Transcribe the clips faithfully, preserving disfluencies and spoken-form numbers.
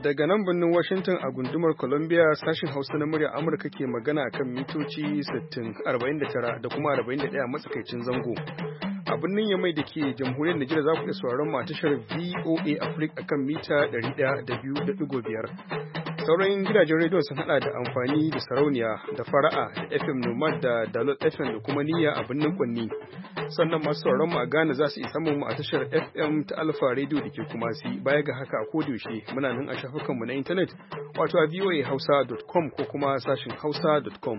Daga nan birnin Washington a gundumar Columbia sashin Hausa na murya Amurka ke magana kan mitoci sittin, arba'in da tara da kuma arba'in da ɗaya matsakaicin zango. A birnin Yamai da ke jamhuriyar Nijar za ku iya sauraron mu a tashar V O A Africa akan mita ɗari ɗaya da biyu da ɗigo biyar. Sauran gidajen rediyon sun hada da amfani da sarauniya da fara'a da F M Nomad da Dalot F M da kuma niyya a birnin Kwanni. Sannan masu sauraron mu a Ghana za su isa mu a tashar F M ta Alpha Radio da ke Kumasi. Baya ga haka a kodayaushe muna nan a shafukanmu na intanet wato a voa hausa dot com ko kuma sashin hausa dot com.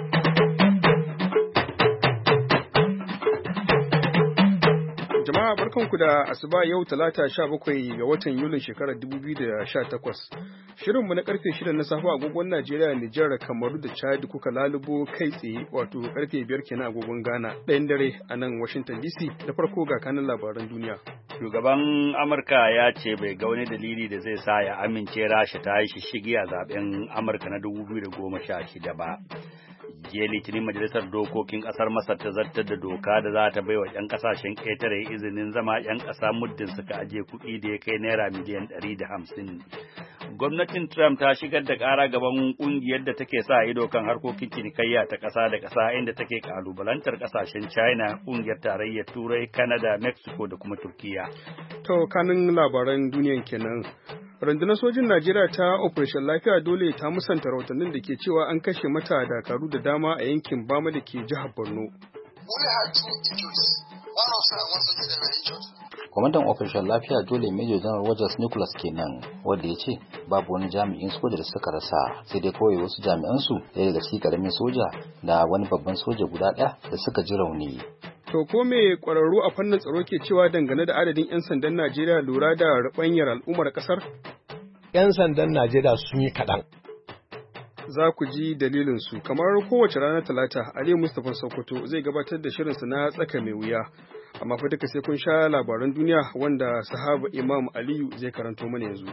Jama'a barkanku da asuba yau talata sha bakwai ga watan Yulin shekarar dubu biyu da sha takwas. Shirinmu na karfe shida na safe agogon Najeriya, Nijar, Kamaru da Chad kuka lalubo kai tsaye wato karfe biyar kenan agogon Ghana ɗayan dare a nan Washington D C. Da farko ga kanin labaran duniya. Shugaban Amurka ya ce bai ga wani dalili da zai sa ya amince Rasha ta yi shishigi a zaben Amurka na dubu biyu da goma sha shida ba. Jiya Litinin Majalisar Dokokin Ƙasar Masar ta zartar da doka da za ta bai wa 'yan ƙasashen ƙetare izinin zama 'yan ƙasa muddin suka aje kuɗi da ya kai naira miliyan ɗari da hamsin. Gwamnatin Trump ta shigar da ƙara gaban ƙungiyar da take sa ido kan harkokin cinikayya ta ƙasa da ƙasa inda take ƙalubalantar ƙasashen China, ƙungiyar tarayyar Turai, Canada, Mexico da kuma Turkiya. To kanin labaran duniyan kenan. Rundunar sojin Najeriya ta Operation Lafiya Dole ta musanta rahotannin da ke cewa an kashe mata dakaru da dama a yankin Bama da ke jihar Borno. Kwamandan Operation Lafiya Dole Major General Rogers Nicholas kenan wanda ya ce babu wani jami'in soja da suka rasa sai dai kawai wasu jami'an su ɗaya daga cikin karamin soja da wani babban soja guda ɗaya da suka ji rauni. To ko me ƙwararru a fannin tsaro ke cewa dangane da adadin 'yan sandan Najeriya lura da rabanyar al'ummar ƙasar? 'Yan sandan Najeriya sun yi kaɗan. Za ku ji dalilinsu. Kamar kowace ranar Talata, Aliyu Mustapha Sokoto zai gabatar da shirinsa na tsaka mai wuya. Amma fa duka sai kun sha labaran duniya wanda sahaba Imam Aliyu zai karanto mana yanzu.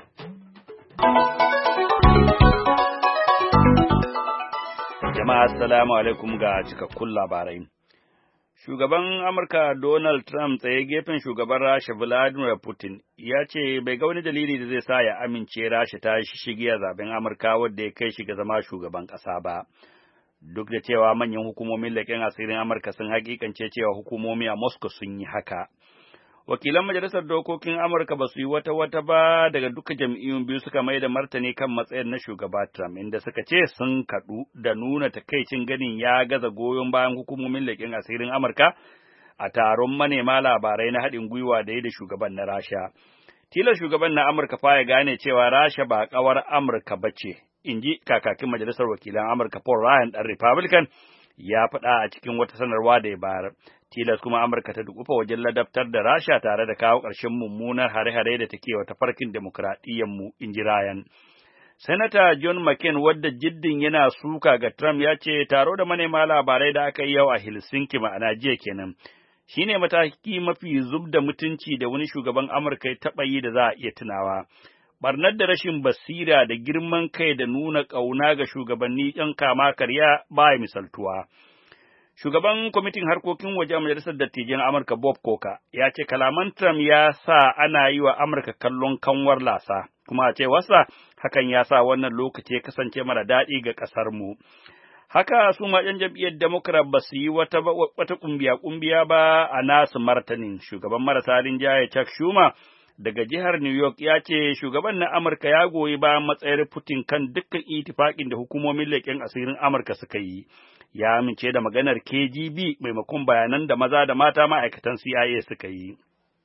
Jama'a assalamu alaikum ga cikakkun labarai. Shugaban Amurka Donald Trump tsaye gefen shugaban Rasha Vladimir Putin ya ce bai ga wani dalili da zai sa ya amince Rasha ta shige a zaben Amurka wadda ya kai shi ga zama shugaban ƙasa ba. Duk da cewa manyan hukumomin leƙen asirin Amurka sun hakikance cewa hukumomi a Moscow sun yi haka. Wakilan Majalisar Dokokin Amurka ba su yi wata-wata ba daga duka jam'iyyun biyu suka mai da martani kan matsayin na shugaba Trump, inda suka ce sun kaɗu da nuna takaicin ganin ya gaza goyon bayan hukumomin leƙen asirin Amurka a taron manema labarai na haɗin gwiwa da ya da shugaban na Rasha. Tilas shugaban na Amurka fa ya gane cewa Rasha ba ƙawar Amurka ba ce, in ji kakakin Majalisar Wakilan Amurka Paul Ryan ɗan Republican ya faɗa a cikin wata sanarwa da ya bayar. Tilas kuma Amurka ta dukufa wajen ladabtar da Rasha tare da kawo ƙarshen mummunar hare-hare da take wa tafarkin demokuraɗiyyarmu, in ji Ryan. Sanata John McCain, wadda jiddin yana suka ga Trump, ya ce taro da manema labarai da aka yi yau a Helsinki ma'ana jiya kenan. Shi ne mataki mafi zub da mutunci da wani shugaban Amurka ya taɓa yi da za a iya tunawa. Barnar da rashin basira da girman kai da nuna ƙauna ga shugabanni ‘yan kama karya ba ya misaltuwa. Shugaban kwamitin harkokin waje a Majalisar Dattijan Amurka Bob Corker ya ce kalaman Trump ya sa ana yi wa Amurka kallon kanwar lasa, kuma a ce wasa hakan ya sa wannan lokaci ya kasance mara daɗi ga ƙasarmu. Haka su ma ‘yan jam'iyyar Democrat ba su yi wata wata ƙumbiya-ƙumbiya ba a nasu martanin. Shugaban marasa rinjaye Chuck Schumer daga jihar New York ya ce shugaban na Amurka ya goyi bayan matsayar Putin kan dukkan itifaƙin da hukumomin leƙen asirin Amurka suka yi. Ya amince da maganar K G B maimakon bayanan da maza da mata ma'aikatan C I A suka yi.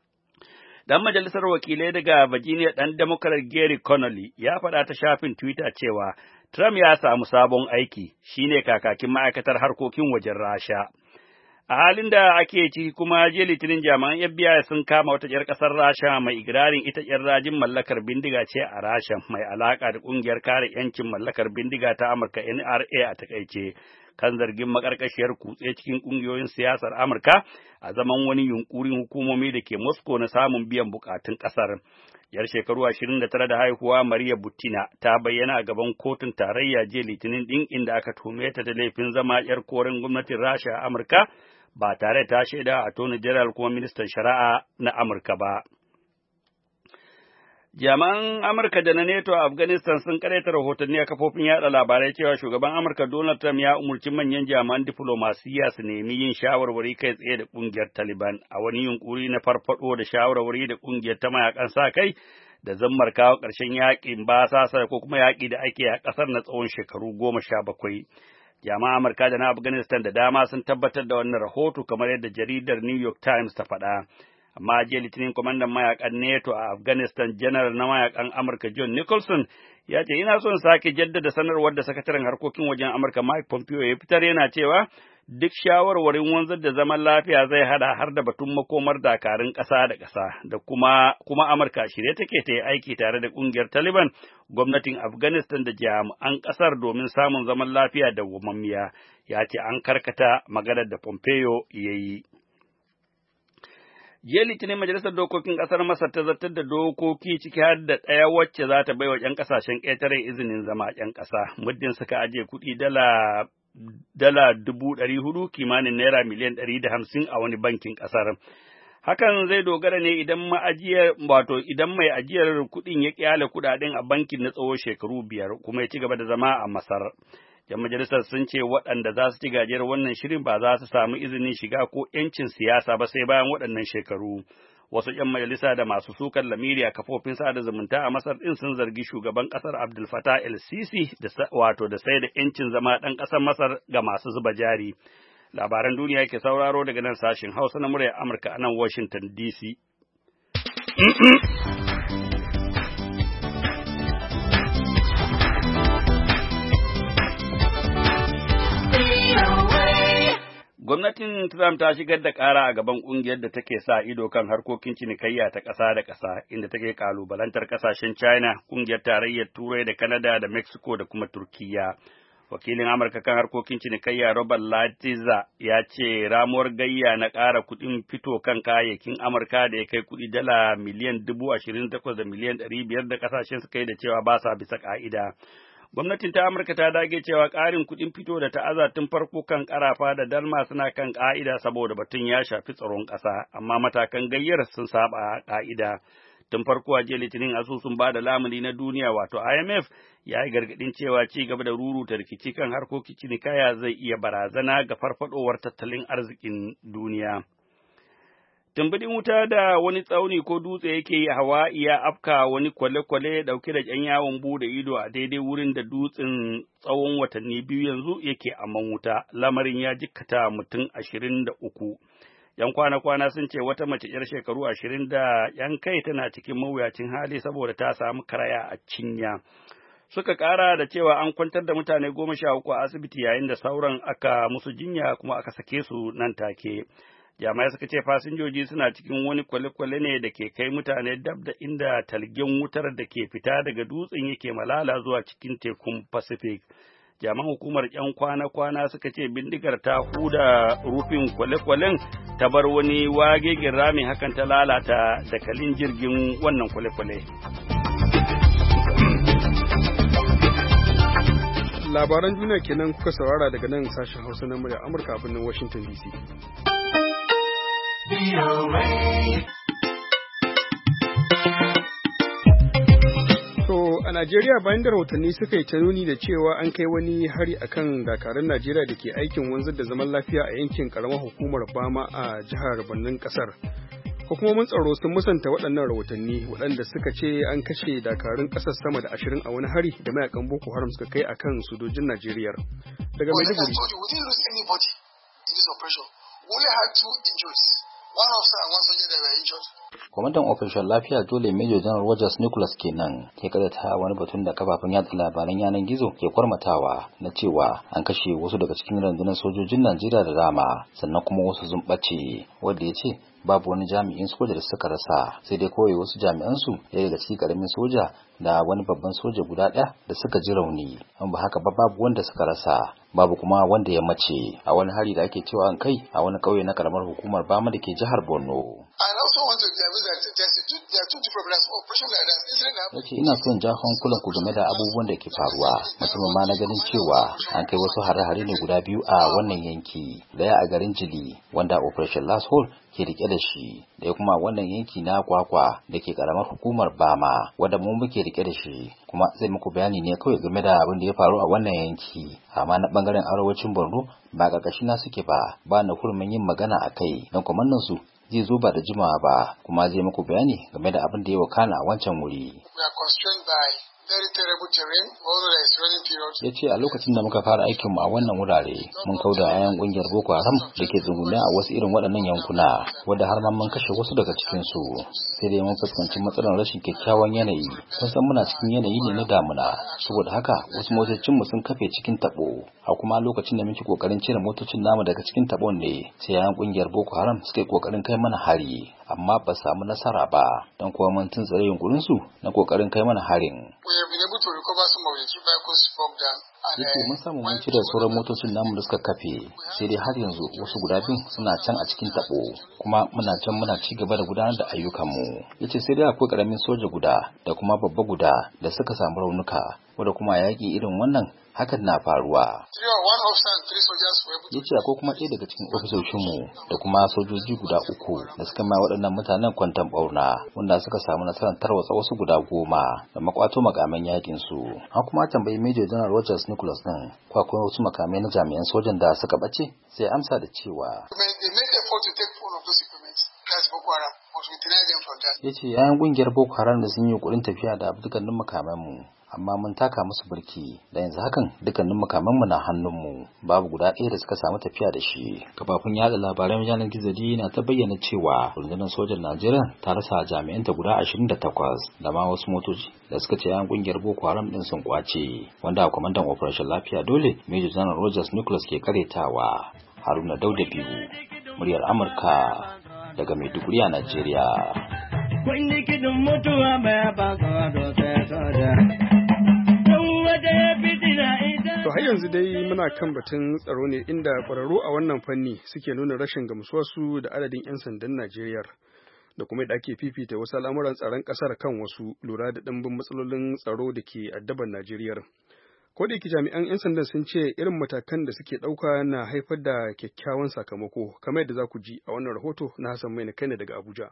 Dan majalisar wakilai daga Virginia ɗan Democrat Gary Connolly ya faɗa ta shafin Twitter cewa Trump ya samu sabon aiki, shine kakakin ma'aikatar harkokin wajen Rasha. A halin da ake ciki kuma jiya Litinin jami'an F B I sun kama wata ‘yar ƙasar Rasha mai igirarin ita ‘yar rajin mallakar bindiga ce a Rasha mai alaƙa da ƙungiyar kare ‘yancin mallakar bindiga ta Amurka N R A a takaice. Kan zargin makarkashiyar kutse cikin ƙungiyoyin siyasar Amurka a zaman wani yunkurin hukumomi da ke Moscow na samun biyan bukatun ƙasar. Yar shekaru ashirin da tara da haihuwa Maria Butina ta bayyana a gaban kotun tarayya jiya Litinin ɗin inda aka tume ta da laifin zama ‘yar koren gwamnatin Rasha a Amurka ba tare ta shaida a Attorney General kuma ministan shari'a na Amurka ba. Jami'an Amurka da na NATO a Afghanistan sun karaita rahotanni a kafofin yada labarai cewa shugaban Amurka Donald Trump ya umurci manyan jami'an diflomasiyya su nemi yin shawarwari kai tsaye da kungiyar Taliban a wani yunkuri na farfado da shawarwari da kungiyar ta mayakan sa kai da zammar kawo ƙarshen yaƙin basasa ko kuma yaƙi da ake a ƙasar na tsawon shekaru goma sha bakwai. Jami'an Amurka da na Afghanistan da dama sun tabbatar da wannan rahoto kamar yadda jaridar New York Times ta faɗa. Amma jiya Litinin kwamandan mayakan NATO a Afghanistan General na mayakan Amurka John Nicholson ya ce ina son sake jaddada sanarwar da sakataren harkokin wajen Amurka Mike Pompeo ya fitar yana cewa duk shawarwarin wanzar da zaman lafiya zai hada har da batun makomar dakarun ƙasa da ƙasa da kuma kuma Amurka shirye take ta yi aiki tare da ƙungiyar Taliban, gwamnatin Afghanistan da jami'an ƙasar domin samun zaman lafiya da wamammiya. Ya ce an karkata maganar da Pompeo ya yi. Jiya Litinin Majalisar Dokokin Ƙasar Masar ta zartar da dokoki ciki har da ɗaya wacce za ta bai wa ‘yan ƙasashen ƙetare izinin zama ‘yan ƙasa, muddin suka ajiye kuɗi dala dala dubu ɗari hudu kimanin naira miliyan ɗari da hamsin a wani bankin ƙasar. Hakan zai dogara ne idan ma'ajiyar wato idan mai ajiyar kuɗin ya ƙyale kuɗaɗen a bankin na tsawon shekaru biyar kuma ya ci gaba da zama a Masar. ‘Yan majalisar sun ce waɗanda za su ci gajiyar wannan shirin ba za su samu izinin shiga ko ‘yancin siyasa ba sai bayan waɗannan shekaru. Wasu ‘yan majalisa da masu sukar lamiri a kafofin sada zumunta a Masar ɗin sun zargi shugaban ƙasar Abdul Fattah el-Sisi da wato da sai da ‘yancin zama ɗan ƙasar Masar ga masu zuba jari. Labaran duniya ke sauraro daga nan sashen Hausa na muryar Amurka a nan Washington D C. Gwamnatin Trump ta shigar da ƙara a gaban ƙungiyar da take sa ido kan harkokin cinikayya ta ƙasa da ƙasa, inda take ƙalubalantar ƙasashen China, ƙungiyar tarayyar Turai da Canada da Mexico da kuma Turkiyya. Wakilin Amurka kan harkokin cinikayya Robert Lighthizer ya ce ramuwar gayya na ƙara kuɗin fito kan kayayyakin Amurka da ya kai kuɗi dala miliyan dubu ashirin da takwas da miliyan ɗari biyar da ƙasashen suka yi da cewa ba sa bisa ƙa'ida. Gwamnatin ta Amurka ta dage cewa ƙarin kuɗin fito da ta'aza tun farko kan ƙarafa da dalma suna kan ƙa'ida saboda batun ya shafi tsaron ƙasa, amma matakan gayyar sun saba ƙa'ida. Tun farko a jiya Litinin asusun ba da lamuni na duniya wato I M F ya yi gargaɗin cewa ci gaba da ruruta rikici kan harkokin cinikaya zai iya barazana ga farfadowar tattalin arzikin duniya. Tumbudin wuta da wani tsauni ko dutse yake yi hawa ya afka wani kwale-kwale ɗauke da ƴan yawon bude ido a daidai wurin da dutsen tsawon watanni biyu yanzu yake aman wuta. Lamarin ya jikkata mutum ashirin da uku. ‘Yan kwana-kwana sun ce wata mace ‘yar shekaru ashirin da ‘yan kai tana cikin mawuyacin hali saboda ta samu karaya a cinya. Suka ƙara da cewa an kwantar da mutane goma sha uku a asibiti yayin da sauran aka musu jinya kuma aka sake su nan take. Jami'ai suka ce fasinjoji suna cikin wani kwale-kwale ne da ke kai mutane dab da inda talgen wutar da ke fita daga dutsen yake malala zuwa cikin tekun Pacific. Jami'an hukumar ‘yan kwana-kwana suka ce bindigar ta huda rufin kwale-kwalen ta bar wani wagegen rami, hakan ta lalata dakalin jirgin wannan kwale-kwale. Labaran duniya kenan kuka saurara daga nan sashen Hausa na murya Amurka a birnin Washington D C. To a Najeriya bayan da rahotanni suka yi ta nuni da cewa an kai wani hari akan dakarun Najeriya da ke aikin wanzar da zaman lafiya a yankin karamar hukumar Bama a jihar Bannin kasar. Hukumomin tsaro sun musanta waɗannan rahotanni waɗanda suka ce an kashe dakarun ƙasar sama da ashirin a wani hari da mayakan Boko Haram suka kai akan sojojin Najeriya. Daga Maiduguri. Kwamandan ofishin lafiya dole Major General Rogers Nicholas kenan ke ta wani batun da kafafen yada labaran yanar gizo ke kwarmatawa na cewa an kashe wasu daga cikin rundunar sojojin Najeriya da dama sannan kuma wasu sun ɓace, wanda ya ce babu wani jami'in soja da suka rasa sai dai kawai wasu jami'an su ɗaya daga cikin karamin soja da wani babban soja guda ɗaya da suka ji rauni, an ba haka ba babu wanda suka rasa babu kuma wanda ya mace a wani hari da ake cewa an kai a wani ƙauye na karamar hukumar Bama da ke jihar Borno. I also want to tell you that Yace ina son ja hankulan ku game da abubuwan da ke faruwa, musamman ma na ganin cewa an kai wasu hare-hare ne guda biyu a wannan yanki, daya a garin Jili wanda Operation Last Hole ke rike da shi, da kuma wannan yanki na Kwakwa da ke karamar hukumar Bama wanda mu muke rike da shi. Kuma zai muku bayani ne kawai game da abin da ya faru a wannan yanki, amma na bangaren arewacin Borno ba ƙarƙashi na suke ba, ba na hurumin yin magana a kai, don kwamandan su zai zo ba da jimawa ba, kuma zai muku bayani game da abin da ya wakana a wancan wuri. Ya ce a lokacin da muka fara aikinmu a wannan wurare mun kauda yayan ƙungiyar Boko Haram da ke tsugune a wasu irin waɗannan yankuna, wadda har ma mun kashe wasu daga cikinsu. Sai dai mun fuskanci matsalar rashin kyakkyawan yanayi, kun san muna cikin yanayi ne na damuna, saboda haka wasu motocinmu sun kafe cikin taɓo. A kuma lokacin da muke ƙoƙarin cire motocin namu daga cikin taɓon ne, sai yayan ƙungiyar Boko Haram suka yi ƙoƙarin kai mana hari, amma ba samu nasara ba, don kuwa mun tuntsare yunkurinsu na ƙoƙarin kai mana harin. Yake mun samu mun cire sauran motocin namu da suka kafe, sai dai har yanzu wasu guda biyu suna can a cikin tabo, kuma muna can muna ci gaba da gudanar da ayyukanmu. Yace sai dai akwai karamin soja guda da kuma babba guda da suka samu raunuka, wanda kuma yaƙi irin wannan hakan na faruwa. Ya ce akwai kuma ɗaya daga cikin ofisoshinmu da kuma sojoji guda uku da suka ma waɗannan mutanen kwantan ɓauna, wanda suka samu nasarar tarwatsa wasu guda goma da makwato makaman yakin su. An kuma tambayi Major General Rogers Nicholas ɗin ko akwai wasu makamai na jami'an sojan da suka ɓace, sai amsa da cewa ya ce yayan ƙungiyar Boko Haram da sun yi yunkurin tafiya da dukkanin makamanmu, amma mun taka musu birki, da yanzu hakan dukkanin makamanmu na hannunmu, babu guda ɗaya da suka samu tafiya da shi. Kafafun yada labaran yanar gizo na ta bayyana cewa rundunar sojan Najeriya ta rasa jami'anta guda ashirin da takwas da ma wasu motoci da suka ce yayan ƙungiyar Boko Haram din sun kwace, wanda a kwamandan Operation Lafiya Dole Major General Rogers Nicholas ke karetawa. Haruna Dauda biyu, muryar Amurka daga Maiduguri a Najeriya. To har yanzu dai muna kan batun tsaro ne, inda ƙwararru a wannan fanni suke nuna rashin gamsuwarsu da adadin 'yan sandan Najeriya da kuma yadda ake fifita wasu al'amuran tsaron ƙasar kan wasu, lura da ɗimbin matsalolin tsaro da ke addaban Najeriya. Ko da yake jami'an 'yan sandan sun ce irin matakan da suke ɗauka na haifar da kyakkyawan sakamako, kamar yadda za ku ji a wannan rahoto na Hassan Maina Kaina daga Abuja.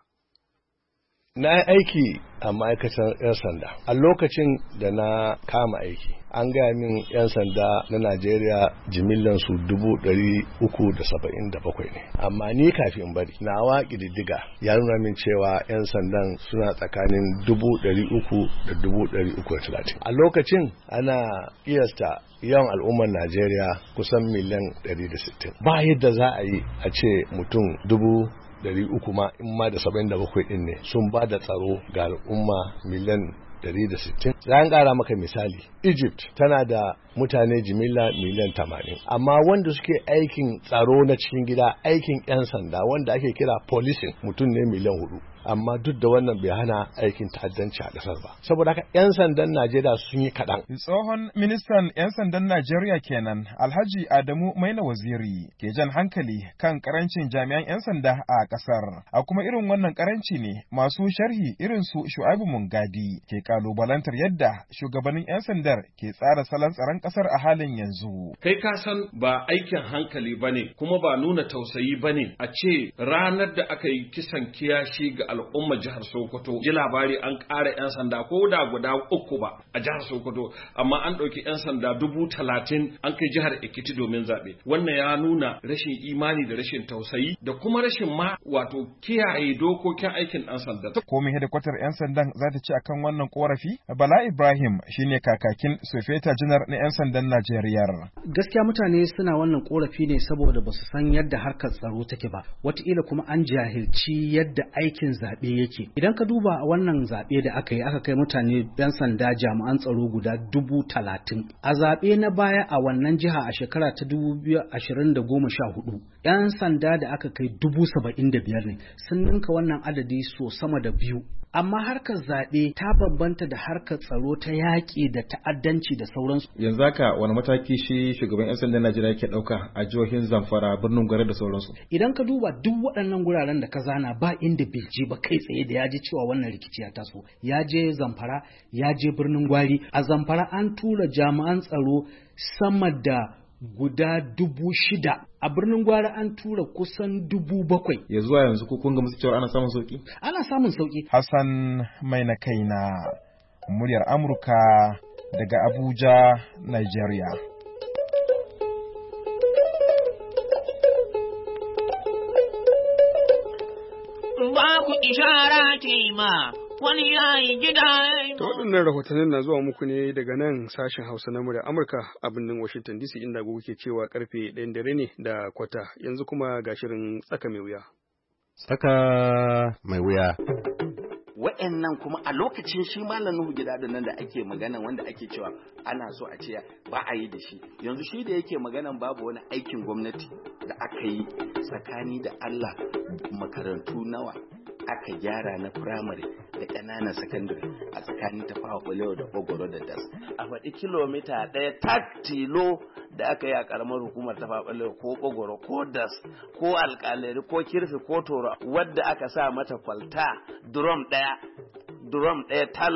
Na yi aiki a ma'aikatar 'yan sanda. A lokacin da na kama aiki, an gaya min 'yan sanda na Najeriya jimillan su dubu ɗari uku da saba'in da bakwai ne. Amma ni kafin bari, nawa ƙididdiga ya nuna min cewa 'yan sandan suna tsakanin dubu ɗari uku da dubu ɗari uku da talatin. A lokacin ana kiyasta yawan al'ummar Najeriya kusan miliyan ɗari da sittin. Ba yadda za a yi a ce mutum dubu dari uku ma in ma da saba'in da bakwai din ne sun ba da tsaro ga al'umma miliyan dari da sittin. Za an ƙara maka misali, Egypt tana da mutane jimilla miliyan tamanin, amma wanda suke aikin tsaro na cikin gida, aikin 'yan sanda wanda ake kira policing, mutum ne miliyan hudu. Amma duk da wannan bai hana aikin ta'addanci a ƙasar ba. Saboda haka 'yan sandan Najeriya sun yi kaɗan. Tsohon ministan 'yan sandan Najeriya kenan Alhaji Adamu Maina Waziri ke jan hankali kan karancin jami'an 'yan sanda a ƙasar. A kuma irin wannan karanci ne masu sharhi irin su Shu'aibu Mungadi ke kalubalantar yadda shugabannin 'yan sandar ke tsara salon tsaron ƙasar a halin yanzu. Kai ka san ba aikin hankali bane kuma ba nuna tausayi bane a ce ranar da aka yi kisan kiyashi ga al'ummar jihar Sokoto ji labari an ƙara 'yan sanda ko da guda uku ba a jihar Sokoto, amma an ɗauki 'yan sanda dubu talatin an kai jihar Ekiti domin zaɓe. Wannan ya nuna rashin imani da rashin tausayi da kuma rashin ma wato kiyaye dokokin aikin ɗan sanda. Komai hedikwatar 'yan sandan za ta ci akan wannan korafi? Bala Ibrahim shine kakakin Sofeta Janar na 'yan sandan Najeriya. Gaskiya mutane suna wannan korafi ne saboda ba su san yadda harkar tsaro take ba. Wataƙila kuma an jahilci yadda aikin zaɓe yake. Idan ka duba a wannan zaɓe da aka yi, aka kai mutane 'yan sanda jami'an tsaro guda dubu talatin. A zaɓe na baya a wannan jiha a shekara ta dubu biyu ashirin da goma sha hudu, 'yan sanda da aka kai dubu saba'in da biyar ne, sun ninka wannan adadi so sama da biyu. amma harkar zaɓe ta bambanta da harkar tsaro ta yaƙi da ta'addanci da sauransu. Yanzu haka wani mataki shi shugaban 'yan sandan Najeriya yake ɗauka a jihohin Zamfara, Birnin Gwari da sauransu? Idan ka duba duk waɗannan guraren da ka zana ba inda bai je ba kai tsaye da ya ji cewa wannan rikici ya taso. Ya je Zamfara, ya je Birnin Gwari. A Zamfara an tura jami'an tsaro sama da guda dubu shida. A Birnin Gwari an tura kusan dubu bakwai. Ya zuwa yanzu ko kun ga musu cewa ana samun sauki? Ana samun sauki. Hassan mai na kaina, muryar Amurka daga Abuja, Nigeria. Ba ku ishara ce ma wani yayi gida. Ta waɗannan rahotannin na zuwa muku ne daga nan sashen Hausa na murya Amurka a birnin Washington D C, inda gobe ke cewa karfe ɗayan dare ne da kwata. Yanzu kuma ga shirin tsaka mai wuya. Tsaka mai wuya. Wa'annan kuma a lokacin shi malam Nuhu Gidado nan da ake magana wanda ake cewa ana so a ce ba a yi da shi. Yanzu shi da yake maganan babu wani aikin gwamnati da aka yi tsakani da Allah, makarantu nawa aka gyara na firamare da ƙananan sakandare a tsakanin Tafawa Balewa da Ogoro da Das. A faɗi kilomita ɗaya tak tilo da aka yi a ƙaramar hukumar Tafawa Balewa ko Ogoro ko Das ko Alƙaleri ko Kirfi ko Toro wadda aka sa mata kwalta drum ɗaya drum ɗaya tal.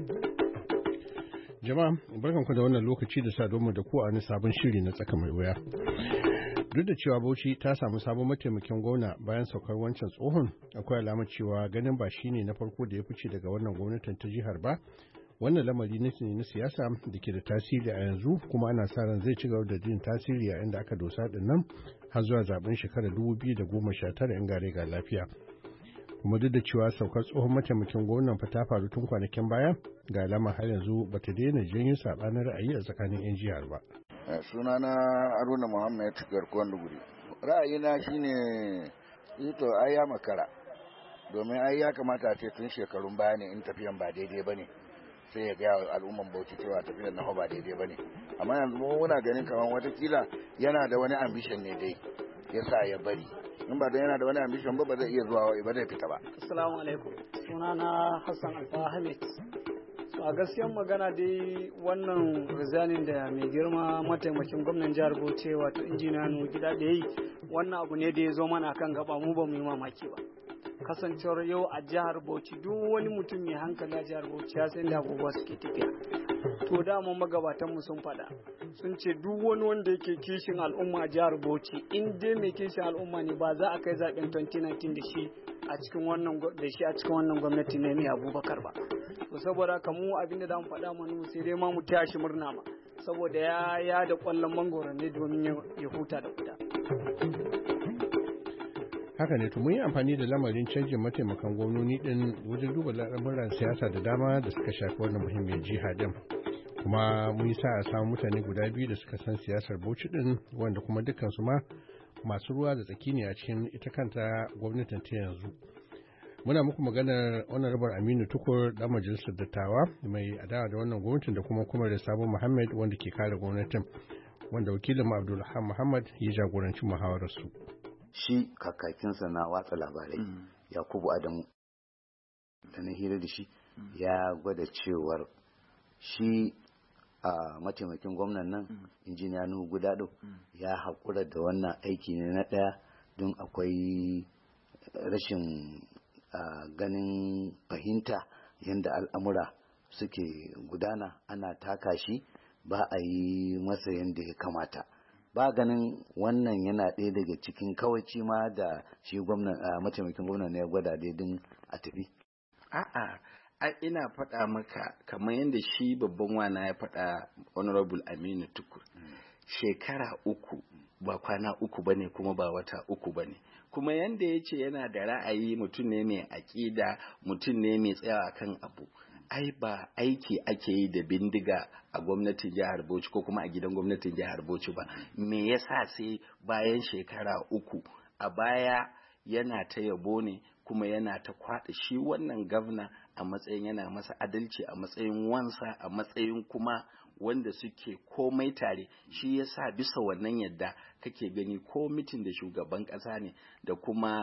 Jama'a, barkanku da wannan lokaci da saduwa da ku a wani sabon shiri na tsaka mai wuya. Duk da cewa Bauchi ta samu sabon mataimakin gwamna bayan saukar wancan tsohon, akwai alamar cewa ganin ba shi ne na farko da ya fice daga wannan gwamnatin ta jihar ba. Wannan lamari ne na siyasa da ke da tasiri a yanzu, kuma ana sa ran zai ci gaba da jin tasiri a inda aka dosa din nan har zuwa zaben shekarar dubu biyu da goma sha tara in gare ga lafiya. Kuma duk da cewa saukar tsohon mataimakin gwamnan fa ta faru tun kwanakin baya, ga alamar har yanzu bata daina janyo sabanin ra'ayi a tsakanin 'yan jihar ba. Sunana Haruna Muhammad garkuwan Duguri. Ra'ayina shine ito ai ya makara, domin ai ya kamata a ce tun shekarun baya ne in tafiyan ba daidai bane sai ya gaya al'umman Bauchi cewa tafiyan na ba daidai bane. Amma yanzu mu muna ganin kamar watakila yana da wani ambition ne dai yasa ya bari. In ba don yana da wani ambition ba ba zai iya zuwa ba zai fita ba. Assalamu alaikum. Sunana Hassan Alfa Hamid. A gaskiyar magana dai wannan rizanin da mai girma mataimakin gwamnan jihar Bauchi wato injiniya Nuhu Gidado da yi, wannan abu ne da ya zo mana kan gaba, mu ba mu yi mamaki ba. Kasancewar yau a jihar Bauchi duk wani mutum mai hankali a jihar Bauchi ya san da abubuwa suke tafiya. To dama magabatan mu sun faɗa, sun ce duk wani wanda yake kishin al'umma a jihar Bauchi, in dai mai kishin al'umma ne ba za a kai zaben twenty nineteen da shi a cikin wannan da shi a cikin wannan gwamnati ne mai Abubakar ba. To saboda haka mu abinda za mu faɗa manu sai dai ma mu taya shi murna ma, saboda ya ya da ƙwallon mangoro ne domin ya huta da kuda. Haka ne, to mun yi amfani da lamarin canjin mataimakan gwamnoni din wajen duba lamuran siyasa da dama da suka shafi wannan muhimmiyar jiha din. Kuma mun yi sa a samu mutane guda biyu da suka san siyasar Bauchi din, wanda kuma dukkan su ma masu ruwa da tsaki ne a cikin ita kanta gwamnatin ta yanzu. Muna muku maganar Honorable Aminu Tukur, dan majalisar dattawa mai adawa da wannan gwamnatin, da kuma kuma da Sabo Muhammad wanda ke kare gwamnatin, wanda wakilin Abdulrahman Muhammad ya jagoranci muhawarar su. Shi kakakinsa na watsa labarai mm. Yakubu Adamu da na hira da shi mm. ya gwada cewar shi a mataimakin gwamnan nan mm. injiniya Nuhu Gidado mm. ya haƙura da wannan aiki ne na ɗaya don akwai rashin Uh, ganin fahimta yadda al'amura suke gudana, ana taka shi ba a yi masa yadda ya kamata. Ba ganin wannan yana ɗaya daga cikin kawaici ma da shi gwamnan uh, mataimakin gwamnan ya gwada daidin a tafi. A'a, a ina faɗa maka kamar yadda shi babban wana ya faɗa Honorable Aminu Tukur. Mm. Shekara uku ba kwana uku bane kuma ba wata uku bane. Kuma yanda ya ce yana da ra'ayi, mutum ne mai aƙida, mutum ne mai tsayawa kan abu. Ai ba aiki ake yi da bindiga a gwamnatin jihar Bauchi ko kuma a gidan gwamnatin jihar Bauchi ba. Me yasa sai bayan shekara uku a baya yana ta yabo ne kuma yana ta kwaɗa shi wannan gwamna a matsayin yana masa adalci, a matsayin wansa, a matsayin kuma wanda suke komai tare. Shi yasa bisa wannan yadda kake gani ko mitin da shugaban ƙasa ne da kuma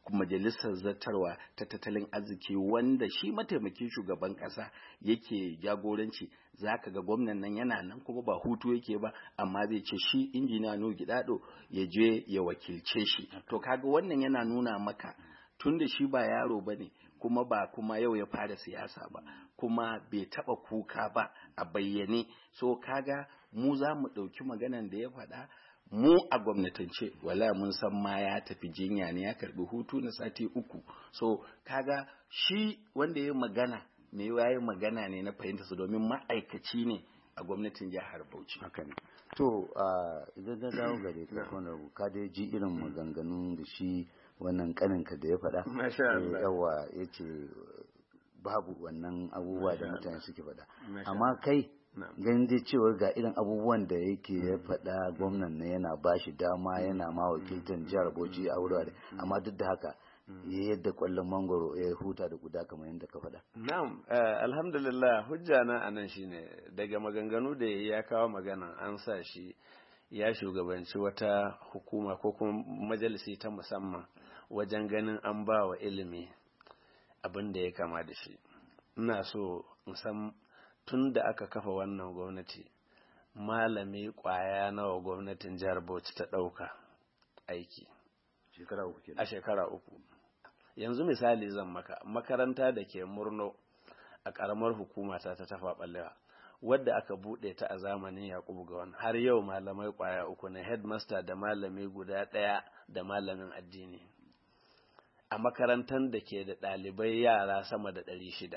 majalisar zartarwa ta tattalin arziki wanda shi mataimakin shugaban kasa yake jagoranci, zaka ga gwamnan nan yana nan kuma ba hutu yake ba, amma zai ce shi injiniya Nuhu Gidado ya je ya wakilce shi. To kaga wannan yana nuna maka tunda shi ba yaro bane, kuma ba kuma yau ya fara siyasa ba, kuma bai taba kuka ba a bayyane. So kaga mu za mu ɗauki maganan da ya faɗa, mu a gwamnatance wala mun san ma ya tafi jinya ne, ya karbi hutu na sati uku. So kaga shi wanda ya magana me ya yi magana ne na fahimta su, domin ma'aikaci ne a gwamnatin jihar Bauchi. Haka ne. To idan na dawo gare ka kona ka dai ji irin maganganun da shi wannan kaninka da ya faɗa. Masha Allah. Yawa yace babu wannan abubuwa da mutane suke faɗa. Amma kai ganin dai cewa ga irin abubuwan da yake ya faɗa, gwamnan na yana ba shi dama, yana ma wakiltar jihar Bauchi a wurare, amma duk da haka ya yadda kwallon mangoro ya huta da guda kamar yadda ka faɗa. Na'am, alhamdulillah, hujja na anan shine daga maganganu da ya kawo magana an sa shi ya shugabanci wata hukuma ko kuma majalisi ta musamman wajen ganin an ba wa ilimi abin da ya kama da shi. Ina so in san tun da aka kafa wannan gwamnati malami kwaya nawa gwamnatin jihar Bauchi ta ɗauka aiki shekara uku a shekara uku. Yanzu misali zan maka makaranta da ke Murno a ƙaramar hukuma ta ta Tafa Ɓalewa, wadda aka buɗe ta a zamanin Yakubu Gawan, har yau malamai kwaya uku na headmaster da malami guda ɗaya da malamin addini, a makarantar da ke da ɗalibai yara sama da ɗari shida.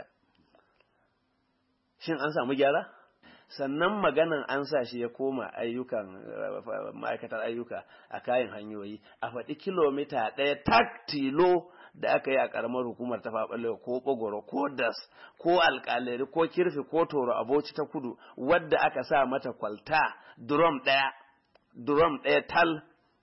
Shin an samu gyara? Sannan maganan an sa shi ya koma ayyukan ma'aikatar ayyuka a kayan hanyoyi, a faɗi kilomita ɗaya tak tilo da aka yi a ƙaramar hukumar ta faɓalewa ko ɓogoro ko das ko alƙaleri ko kirfi ko toro a Bauchi ta kudu, wadda aka sa mata kwalta drum ɗaya drum ɗaya tal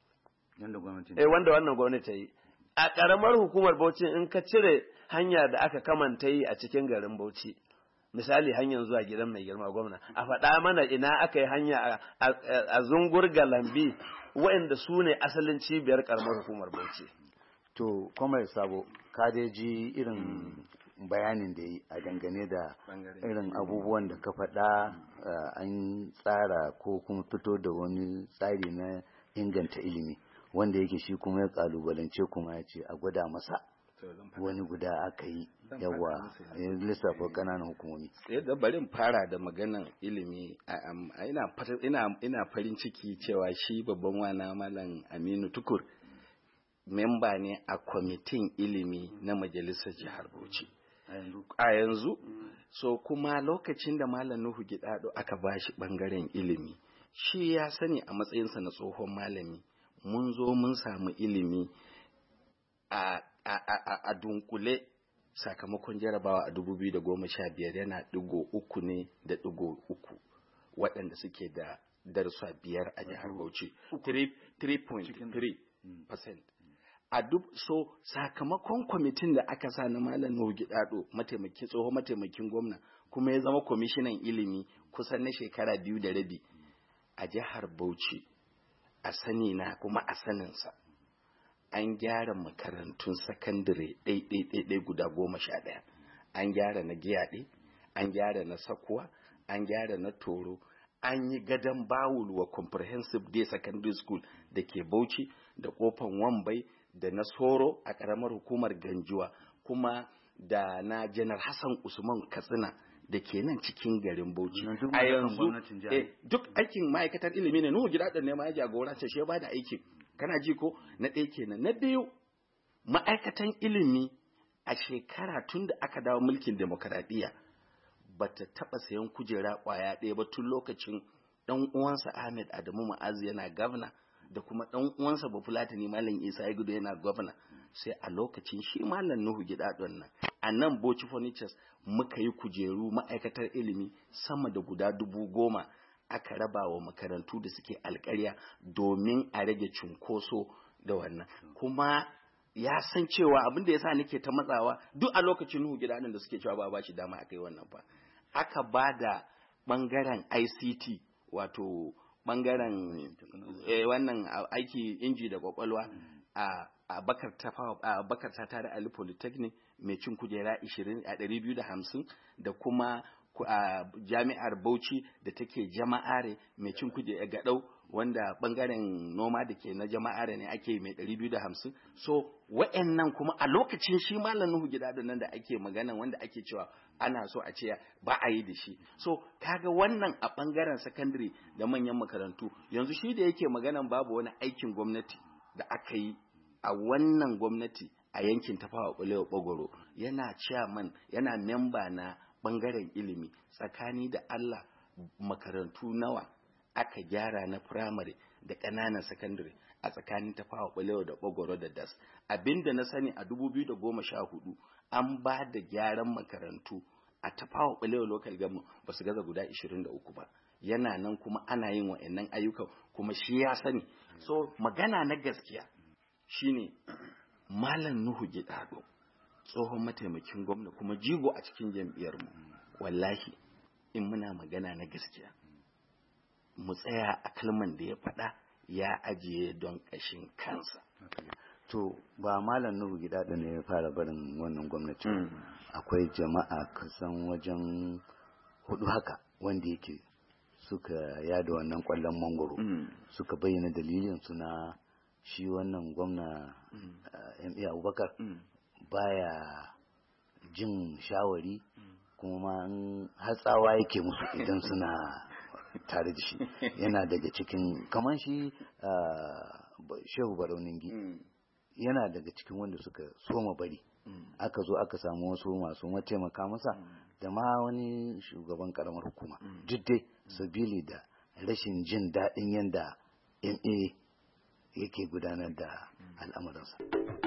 eh wanda wannan gwamnati ta yi a ƙaramar hukumar Bauchi. In ka cire hanya da aka kamanta yi a cikin garin Bauchi, misali hanyar zuwa gidan mai girma gwamna, a faɗa mana ina aka yi hanya a Zungur Galambi, waɗanda su ne asalin cibiyar ƙaramar hukumar Bauchi. To, Kwamar Sabo, ka dai ji irin bayanin da yi a dangane da irin abubuwan da ka faɗa, an tsara ko kuma fito da wani tsari na inganta ilimi, wanda yake shi kuma ya ƙalubalance kuma ya ce a gwada masa wani guda aka yi yawa lissafa ƙananan hukumomi. Yadda bari in fara da maganan ilimi, ina farin ciki cewa shi babban wana Malam Aminu Tukur memba ne a kwamitin ilimi na majalisar jihar Bauchi a yanzu. So kuma lokacin da Malam Nuhu Gidado aka bashi bangaren ilimi, shi ya sani a matsayinsa na tsohon malami, mun zo mun samu ilimi a a, a, a dunkule sakamakon jarabawa a dubu biyu da goma sha biyar yana digo uku ne da digo uku waɗanda suke da darussa biyar a jihar Bauchi, three point three percent. A duk so sakamakon kwamitin da aka sa na Malam Nuhu Gidado, mataimakin tsohon mataimakin gwamna, kuma ya zama kwamishinan ilimi kusan na shekara biyu da rabi a jihar Bauchi, a sani na kuma a saninsa an gyara makarantun sakandare ɗai-ɗai-ɗai guda goma sha ɗaya. An gyara na Giyaɗe, an gyara na Sakuwa, an gyara na Toro, an yi gadon bawul wa Comprehensive Day Secondary School da ke Bauchi, da Kofan Wambai, da na Soro a ƙaramar hukumar Ganjuwa, kuma da na Janar Hassan Usman Katsina da ke nan cikin garin Bauchi. A yanzu eh, duk aikin ma'aikatar ilimi ne, Nuhu Gidado ne ma ya jagoranta shi ya bada aikin. Kana ji ko? Na ɗaya kenan. Na biyu, ma'aikatan ilimi a shekara tun da aka dawo mulkin demokaradiyya ba ta taɓa sayan kujera ƙwaya ɗaya ba tun lokacin ɗan uwansa Ahmed Adamu Ma'azu yana gwamna, da kuma ɗan uwansa Bafulatani Malam Isa ya gudu yana gwamna, sai a lokacin shi Malam Nuhu Gidado nan a nan Bauchi Furnitures muka yi kujeru ma'aikatar ilimi sama da guda dubu goma aka raba wa makarantu da suke alƙarya domin a rage cunkoso da wannan. Kuma ya san cewa abin da ya sa nake ta matsawa duk a lokacin Nuhu Gidado da suke cewa ba ba shi dama aka yi wannan fa, aka ba da ɓangaren I C T, wato ɓangaren eh, wannan aiki inji da kwakwalwa a a bakar ta a bakar ta tare Ali Polytechnic mai cin kujera ishirin a ɗari biyu da hamsin da kuma a jami'ar Bauchi da take jama'are mai cin kujera Gadau wanda bangaren noma da ke na jama'are ne ake mai ɗari biyu da hamsin. So wa'annan kuma a lokacin shi Malam Nuhu Gidado nan da ake magana wanda ake cewa ana so a ce ba a yi da shi. So kaga wannan a bangaren secondary da manyan makarantu yanzu shi da yake maganan babu wani aikin gwamnati da aka yi a wannan gwamnati a yankin Tafawa Balewa Bagoro yana chairman yana memba na bangaren ilimi tsakani da Allah makarantu nawa aka gyara na primary da ƙananan secondary a tsakanin Tafawa Balewa da Bagoro da Das. Abinda na sani a dubu biyu da goma sha hudu an ba da gyaran makarantu a Tafawa Balewa local government ba su gaza guda ishirin da uku ba. Yana nan kuma ana yin wa'annan ayyukan kuma shi ya sani. So magana na gaskiya shine Malam Nuhu Gidado tsohon mataimakin gwamna kuma jigo a cikin jam'iyyar mu wallahi in muna magana na gaskiya mu tsaya a kalman da ya faɗa ya ajiye don ƙashin kansa. To ba Malam Nuhu Gidado ne ya fara barin wannan gwamnati mm. akwai jama'a kasan wajen hudu haka wanda yake suka yada wannan kwallon mangoro mm. suka bayyana dalilin su na shi wannan gwamna mm. uh, M A Abubakar mm. baya jin shawari mm. kuma hatsawa yake musu idan suna tare da shi yana daga cikin kamar shi uh, Shehu Barauningi mm. yana daga cikin wanda suka soma bari mm. aka zo aka samu wasu masu mataimaka masa mm. da ma wani shugaban karamar hukuma mm. duk dai sabili da rashin jin daɗin yadda M A yake gudanar da al'amuransa.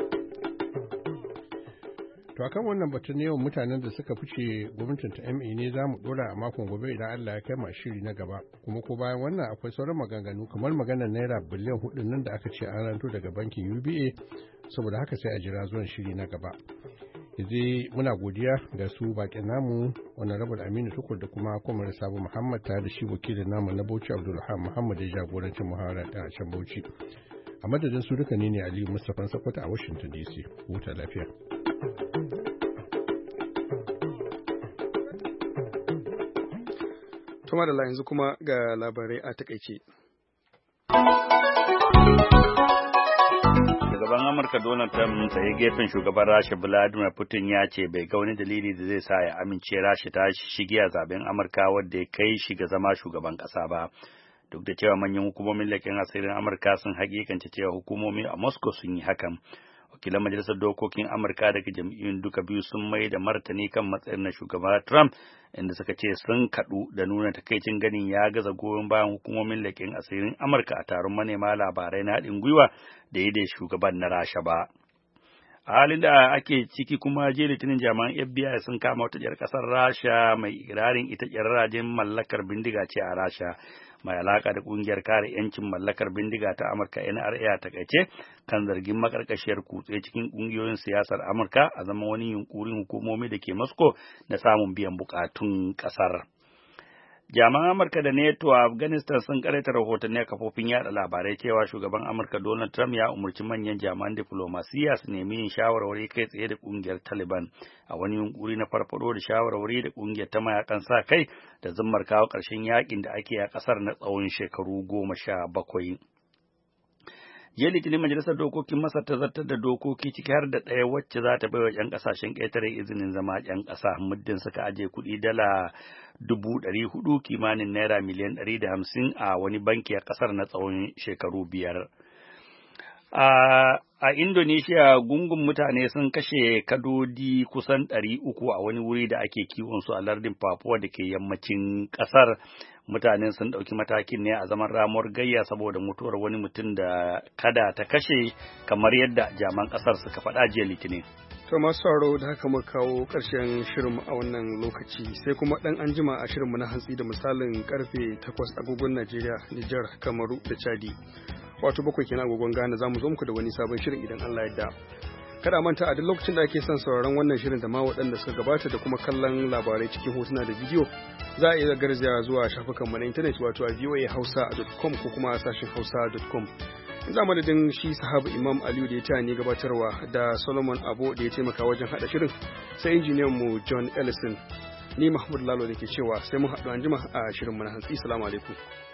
To akan wannan batun yawan mutanen da suka fice gwamnatin ta M A ne za mu dora a makon gobe idan Allah ya kai ma shiri na gaba. Kuma ko bayan wannan akwai sauran maganganu kamar maganar naira biliyan hudu nan da aka ce an ranto daga bankin U B A saboda haka sai a jira zuwan shiri na gaba. Yanzu muna godiya ga su bakin namu Honorable Aminu Tukur da kuma Kwamar Sabo Muhammad tare da shi wakilin namu na Bauchi Abdulrahman Muhammad ya jagorancin muhawara a can Bauchi. A madadin su duka ne ne Aliyu Mustapha Sakwata a Washington D C. Huta lafiya. Tuma da yanzu kuma ga labarai a takaice. Shugaban Amurka Donald Trump tsaye gefen shugaban Rasha Vladimir Putin ya ce bai ga wani dalili da zai sa ya amince Rasha ta shige a zaben Amurka wadda ya kai shi ga zama shugaban ƙasa ba. Duk da cewa manyan hukumomin leƙen asirin Amurka sun hakikance cewa hukumomi a Moscow sun yi hakan. Wakilan Majalisar Dokokin Amurka daga jam'iyyun duka biyu sun mai da martani kan matsayin na shugaban Trump inda suka ce sun kaɗu da nuna takaicin ganin ya gaza goyon bayan hukumomin leƙen asirin Amurka a taron manema labarai na haɗin gwiwa da ya da shugaban na Rasha ba. A halin da ake ciki kuma jiya Litinin jami'an F B I sun kama wata ƴar ƙasar Rasha mai ikirarin ita ƴar rajin mallakar bindiga ce a Rasha. Mai alaka da kungiyar kare yancin mallakar bindiga ta Amurka N R A a takaice kan zargin makarkashiyar kutse cikin kungiyoyin siyasar Amurka a zama wani yunkurin hukumomi da ke Moscow na samun biyan bukatun kasar. Jami'an Amurka da NATO a Afghanistan sun karaita rahotanni a kafofin yada labarai cewa shugaban Amurka Donald Trump ya umarci manyan jami'an diplomasiya su nemi yin shawarwari kai tsaye da kungiyar Taliban a wani yunkuri na farfado da shawarwari da kungiyar ta mayakan sa kai da zummar kawo ƙarshen yakin da ake a ƙasar na tsawon shekaru goma sha bakwai. Jiya Litinin Majalisar Dokokin Masar ta zartar da dokoki ciki har da ɗaya wacce za ta baiwa ‘yan ƙasashen ƙetare izinin zama ‘yan ƙasa muddin suka aje kuɗi dala dubu ɗari hudu kimanin naira miliyan ɗari da hamsin a wani banki a ƙasar na tsawon shekaru biyar. A Indonesia gungun mutane sun kashe kadodi kusan ɗari uku a wani wuri da ake kiwon su a lardin Papua da ke yammacin ƙasar. Mutanen sun ɗauki matakin ne a zaman ramuwar gayya saboda mutuwar wani mutum da kada ta kashe kamar yadda jaman ƙasar suka faɗa jiya Litinin. To masu sauraro da haka muka kawo ƙarshen shirin a wannan lokaci sai kuma ɗan anjima a shirinmu na hantsi da misalin karfe takwas agogon Najeriya, Nijar, Kamaru da Chadi. Wato bakwai kenan agogon Ghana za mu zo muku da wani sabon shirin idan Allah ya yarda. Kada manta a duk lokacin da ake son sauraron wannan shirin da ma waɗanda suka gabata da kuma kallon labarai cikin hotuna da bidiyo za a iya garzaya zuwa shafukanmu na intanet wato a voa hausa dot com ko kuma sashin hausa dot com. za madadin shi sahabu Imam Aliyu da ya taya ni gabatarwa da Solomon Abo da ya taimaka wajen hada shirin sai injiniyan mu John Ellison ni Mahmud Lalo da ke cewa sai mun haɗu anjima a shirin mu na hantsi. Assalamu alaikum.